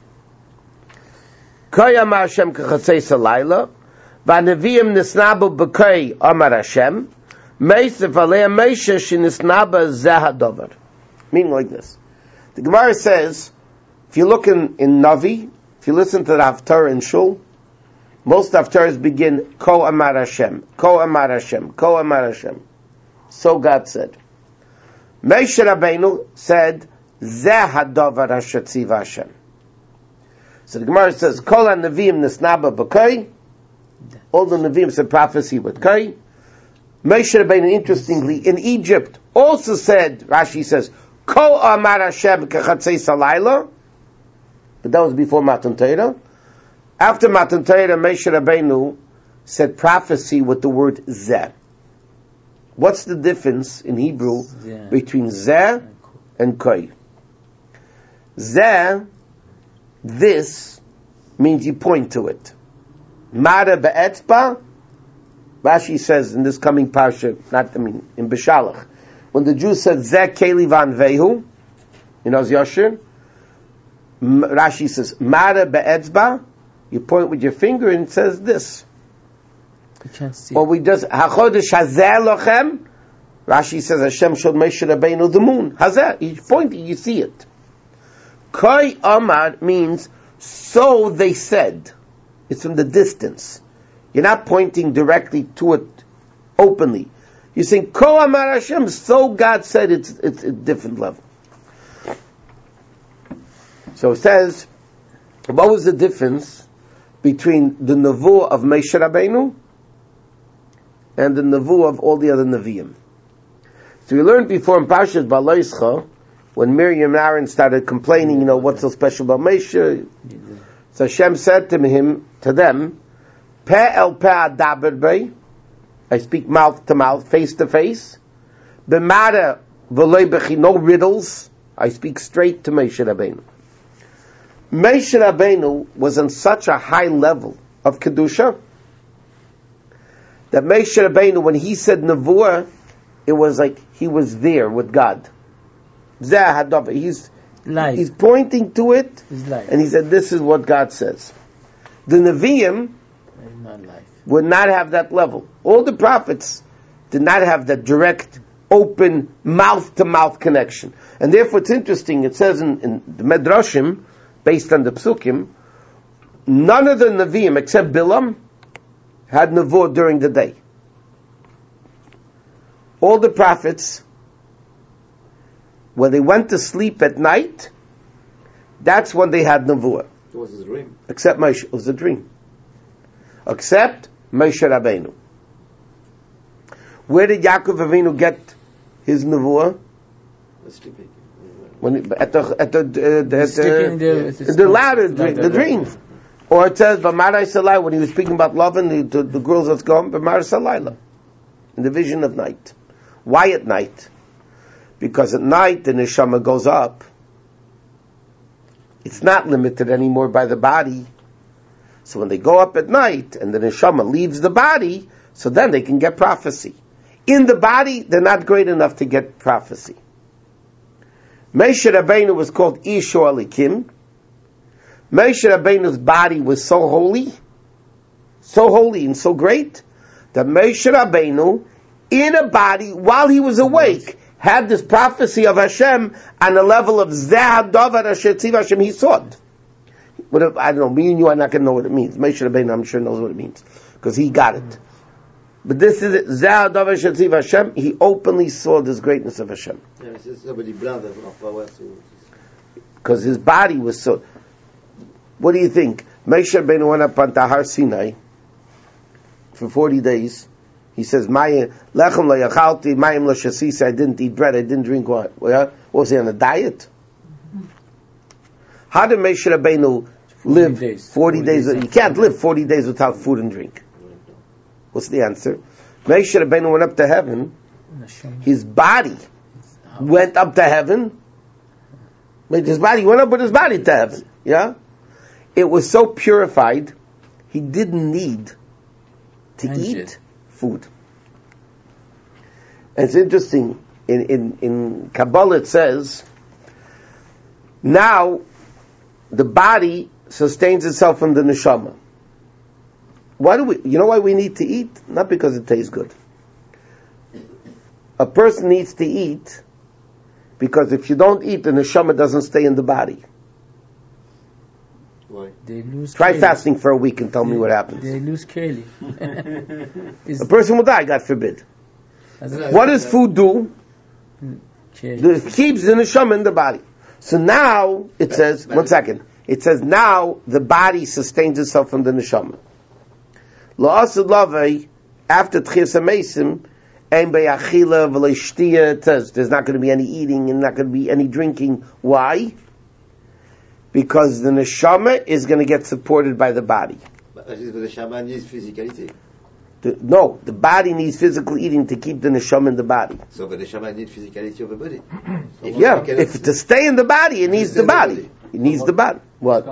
kei amar Hashem k'chatzei salayla, v'neviim nisnabu b'kei amar Hashem, meisef alei Moshe shenisnaba zeh hadavar. Meaning like this. The Gemara says, if you look in, in Navi, if you listen to the Haftarah in Shul, most Haftarahs begin, Ko Amar Hashem, Ko Amar Hashem, Ko Amar Hashem. So God said. Moshe Rabbeinu said, Zeh hadavar hashetziva Hashem. So the Gemara says, Kol ha-neviim nisnaba b'kei. All the Nevi'im said prophecy with kei. Moshe Rabbeinu, interestingly, in Egypt, also said, Rashi says, Ko Amar Hashem k'chatzei salayla. But that was before Matan Torah. After Matan Torah, Moshe Rabbeinu said prophecy with the word Zeh. What's the difference in Hebrew Yeah. between Zeh and Koi? Zeh, this, means you point to it. Mara be'etzba, Rashi says in this coming parsha, not, I mean, in Beshalach, when the Jews said Zeh keli van vehu, in Oz Yashir, Rashi says, Mara be'etzba, you point with your finger and it says this. You can't see. Or we just, HaChodesh hazeh lochem, Rashi says Hashem showed Moshe Rabbeinu the moon. Hazeh, he's pointing, you see it. Koi Amar means, so they said. It's from the distance. You're not pointing directly to it openly. You're saying, Ko Amar Hashem, so God said. It's, it's a different level. So it says, what was the difference between the Nevuah of Moshe Rabbeinu and the Nevuah of all the other Nevi'im? So we learned before in Parshas Baloischa, when Miriam and Aaron started complaining, you know, what's so special about Moshe? So Hashem said to him, to them, Peh el peh adaber bey, I speak mouth to mouth, face to face. B'mara v'loi b'chi, no riddles, I speak straight to Moshe Rabbeinu. Moshe Rabbeinu was on such a high level of Kedusha that Moshe Rabbeinu, when he said Nevuah, it was like he was there with God. Zeh hadavar, he's Life. he's pointing to it, It's life. and he said, this is what God says. The Nevi'im It's not life. would not have that level. All the prophets did not have that direct, open, mouth-to-mouth connection. And therefore it's interesting, it says in, in the Medrashim, based on the Psukim, none of the Nevi'im, except Bilam, had Nevuah during the day. All the prophets, when they went to sleep at night, that's when they had Nevuah. It was his dream. Except Moshe, it was a dream. Except Moshe Rabbeinu. Where did Yaakov Avinu get his Nevuah? Was sleeping. When he, at the at the uh, the, Sleeping there, the, it's the ladder, like the, the dream. Or it says B'marai Salai, when he was speaking about love and the, the, the girls that's gone, B'marai Salayla, in the vision of night. Why at night? because at night the neshama goes up. It's not limited anymore by the body. So when they go up at night and the neshama leaves the body, so then they can get prophecy. In the body, they're not great enough to get prophecy. Moshe Rabbeinu was called Ish Elikim. Moshe Rabbeinu's body was so holy, so holy and so great, that Moshe Rabbeinu, in a body, while he was awake, had this prophecy of Hashem on the level of Zeh Davar Asher Tziv Hashem Yisod. What, I don't know, me and you are not going to know what it means. Moshe Rabbeinu, I'm sure, knows what it means, because he got it. But this is it. Zeh Davar Asher Tziv Hashem. He openly saw this greatness of Hashem. Because his body was so... What do you think? Moshe Rabbeinu went up on Har Sinai for forty days. He says, "Mayim lechem lo yachalti, mayim lo shasisi." I didn't eat bread. I didn't drink what? What was he on a diet? How did Moshe Rabbeinu live days. forty, forty days? days. You can't live forty days without food and drink. What's the answer? Moshe Rabbeinu went up to heaven. His body went up to heaven. His body went up with his body to heaven. Yeah. It was so purified, he didn't need to Angel. eat food. And it's interesting, in, in, in Kabbalah it says, now the body sustains itself from the neshama. Why do we, you know why we need to eat? Not because it tastes good. A person needs to eat because if you don't eat, the neshama doesn't stay in the body. Why? They lose Try keli. fasting for a week and tell me what happens. They lose keli. A person will die, God forbid. What does food do? Keli. It keeps the neshama in the body. So now, it says, one second, it says now the body sustains itself from the neshama. La'asad lavei, after Tchias HaMesim, ein be'achila v'leishtia, it says there's not going to be any eating and not going to be any drinking. Why? Because the neshama is going to get supported by the body. But the neshama needs physicality. The, no, the body needs physical eating to keep the neshama in the body. So the neshama needs physicality of the body. If Yeah, you cannot- if to stay in the body, it needs the body. It needs the body. What?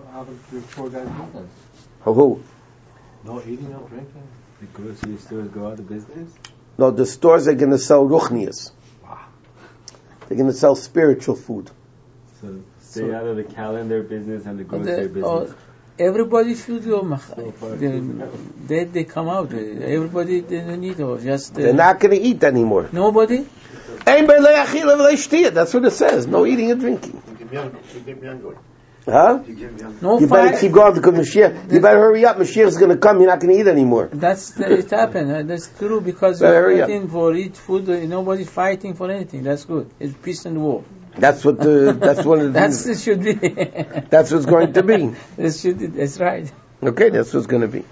Who? No eating, no drinking. The grocery stores go out of business. No, the stores are going to sell ruchnias. They're going to sell spiritual food. So stay out of the calendar business and the grocery The- oh, business. everybody should go. mach- So far, They, they, they come out. Everybody they don't need to just. Uh, They're not going to eat anymore. Nobody. That's what it says. No eating and drinking. Huh? No You better fire. keep going because Mashiach, you better hurry up. Mashiach is going to come. You're not going to eat anymore. That's the, it happened. Uh, That's true because Better hurry we're up. fighting for eat food. Uh, nobody's fighting for anything. That's good. It's peace and war. That's what the, that's one of the, That's it should be. that's what's going to be. That should. That's right. Okay, that's what's going to be.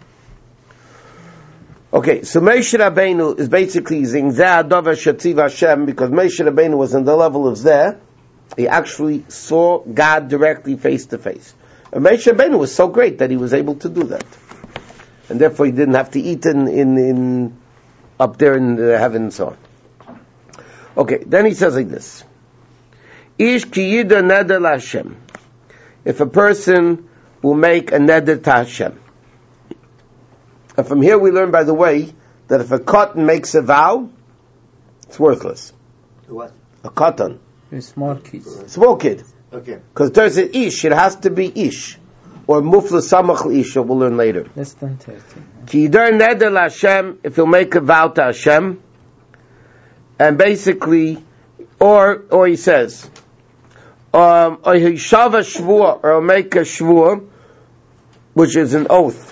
Okay, so Moshe Rabbeinu is basically using Zeh Davar Shetziv Hashem because Moshe Rabbeinu was on the level of Zeh. He actually saw God directly face to face. And Moshe Rabbeinu was so great that he was able to do that. And therefore he didn't have to eat in, in, in up there in the heaven and so on. Okay, then he says like this. Ish ki yida neder Hashem. If a person will make a neder to Hashem. And from here we learn, by the way, that if a cotton makes a vow, it's worthless. What? A cotton. With small kids. Small kid. Okay. Because there's an ish, it has to be ish. Or mufla samach ish, we'll learn later. Less than thirty. Ki yidar neder Hashem, if he'll make a vow to Hashem, and basically, or, or he says, um, or he shav a shvur, or he'll make a shvur, which is an oath.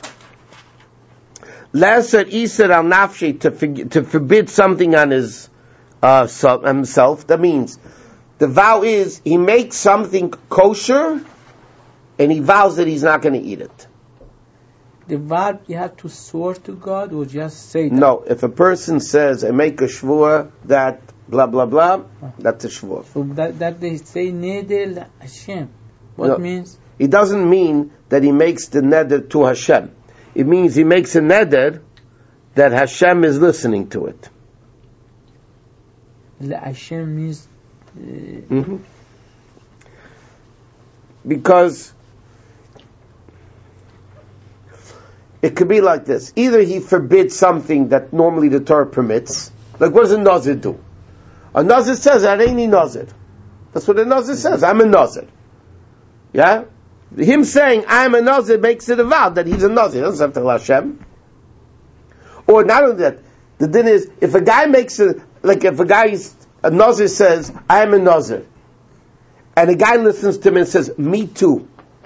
Lesser isar al nafshi, to forg- to forbid something on his uh, self, himself. That means the vow is he makes something kosher, and he vows that he's not going to eat it. The verb you have to swear to God or just say that? No, if a person says I make a shvur that blah blah blah, that's a shvur. So that, that they say Neder Hashem. What No. means? It doesn't mean that he makes the neder to Hashem. It means he makes a neder that Hashem is listening to it. Hashem means. Uh, mm-hmm. Because it could be like this. Either he forbids something that normally the Torah permits. Like what does a Nazir do? A Nazir says, Areini Nazir. That's what a Nazir says. I'm a Nazir. Yeah? Him saying, I'm a Nazir makes it a vow that he's a Nazir. He doesn't have to tell Hashem. Or not only that, the din is, if a guy makes a, like if a guy, is, a Nazir says, I am a Nazir. And a guy listens to him and says, me too.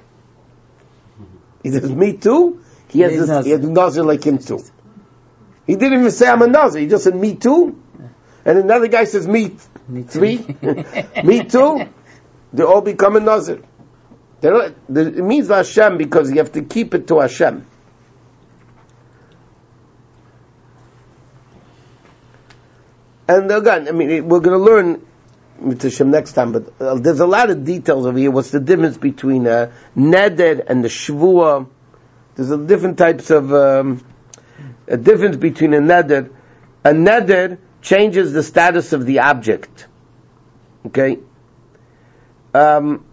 He says, me too? He has, this, Nazir. He has a Nazir like him too. He didn't even say I'm a Nazir. He just said, me too. And another guy says, me, me three. Me too. They all become a Nazir. They don't, it means Hashem because you have to keep it to Hashem. And again, I mean, we're going to learn Hashem next time, but uh, there's a lot of details over here. What's the difference between a neder and the shvua? There's a different types of um, a difference between a neder. A neder changes the status of the object. Okay. Um,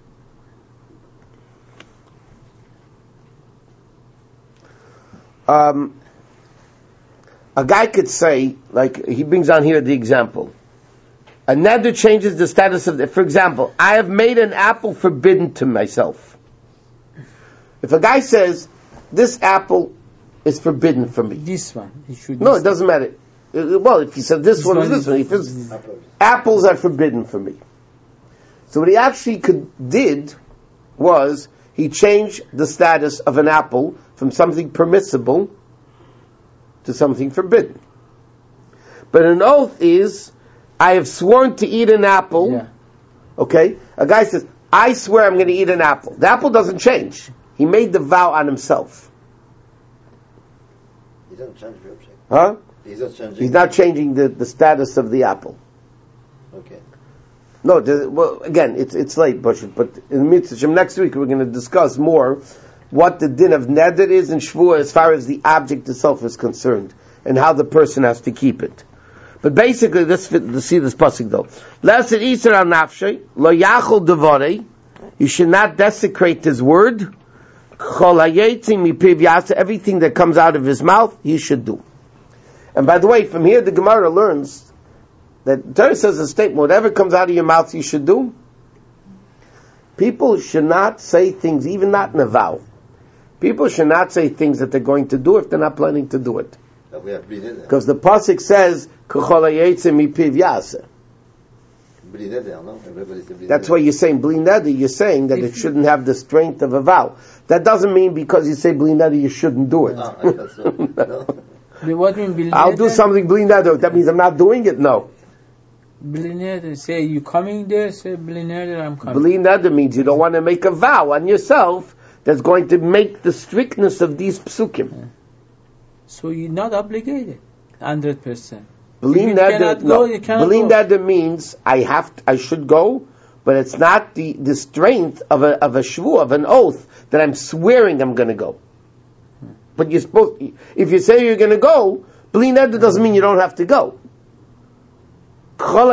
um, a guy could say, like he brings on here the example. A neder changes the status of the, for example, I have made an apple forbidden to myself. If a guy says, this apple is forbidden for me. This one. He should no, it doesn't matter. Well, if he said this, this one or this one, he says, apples are forbidden for me. So what he actually could, did was, he changed the status of an apple from something permissible to something forbidden. But an oath is, I have sworn to eat an apple. Yeah. Okay? A guy says, I swear I'm going to eat an apple. The apple doesn't change. He made the vow on himself. He doesn't change the object. Huh? He's not changing. He's not changing the, the status of the apple. Okay. No, the, well, again, it's it's late, Bush, but in the mitzvah, next week we're going to discuss more what the din of neder is and shvua as far as the object itself is concerned, and how the person has to keep it. But basically, let's, fit, let's see this pasuk though. L'asir iser al nafshay, lo yachol devarei, you should not desecrate his word, chol hayetzim mipiv yasa, everything that comes out of his mouth, he should do. And by the way, from here the Gemara learns that Torah says a statement, whatever comes out of your mouth you should do. People should not say things, even not in a vow. People should not say things that they're going to do if they're not planning to do it. Because the pasuk says, that's why you're saying bli neder, you're saying that it shouldn't have the strength of a vow. That doesn't mean because you say bli neder you shouldn't do it. What do you mean, I'll do something bli neder, that means I'm not doing it? No. Bli neder, say you coming there, say bli neder, I'm coming. Bli neder means you don't want to make a vow on yourself that's going to make the strictness of these psukim. Yeah. So you're not obligated, one hundred percent. Bli neder, no. Bli neder means I have, to, I should go, but it's not the, the strength of a of a shvu, of an oath that I'm swearing I'm going to go. Hmm. But you're supposed, if you say you're going to go, bli neder doesn't mean you don't have to go. Or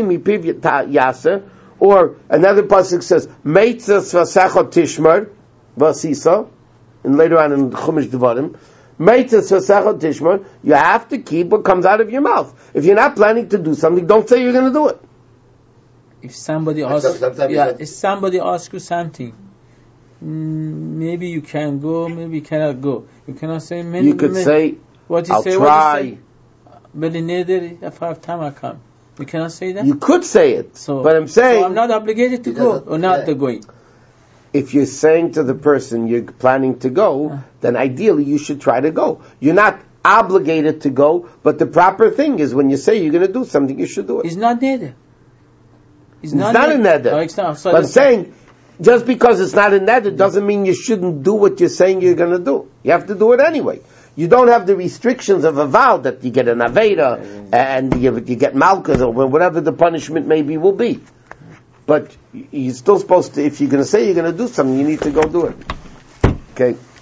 another pasuk says, "Meitzas v'sachot tishmar v'asisa," and later on in Chumash Devarim, "Meitzas v'sachot tishmar." You have to keep what comes out of your mouth. If you're not planning to do something, don't say you're going to do it. If somebody asks, yeah, if somebody asks you something, maybe you can go, maybe you cannot go. You cannot say. Many, you could many, say, what you "I'll say, try." But in neder, if I have time, I come. You cannot say that? You could say it, so, but I'm saying... So I'm not obligated to go, or not yeah. to going. If you're saying to the person you're planning to go, uh. then ideally you should try to go. You're not obligated to go, but the proper thing is when you say you're going to do something, you should do it. It's not neder. It's, it's not, not a neder. No, it's not. So but I'm saying, just because it's not a neder doesn't mean you shouldn't do what you're saying you're going to do. You have to do it anyway. You don't have the restrictions of a vow that you get an aveda and you, you get malchus or whatever the punishment maybe will be. But you're still supposed to, if you're going to say you're going to do something, you need to go do it. Okay.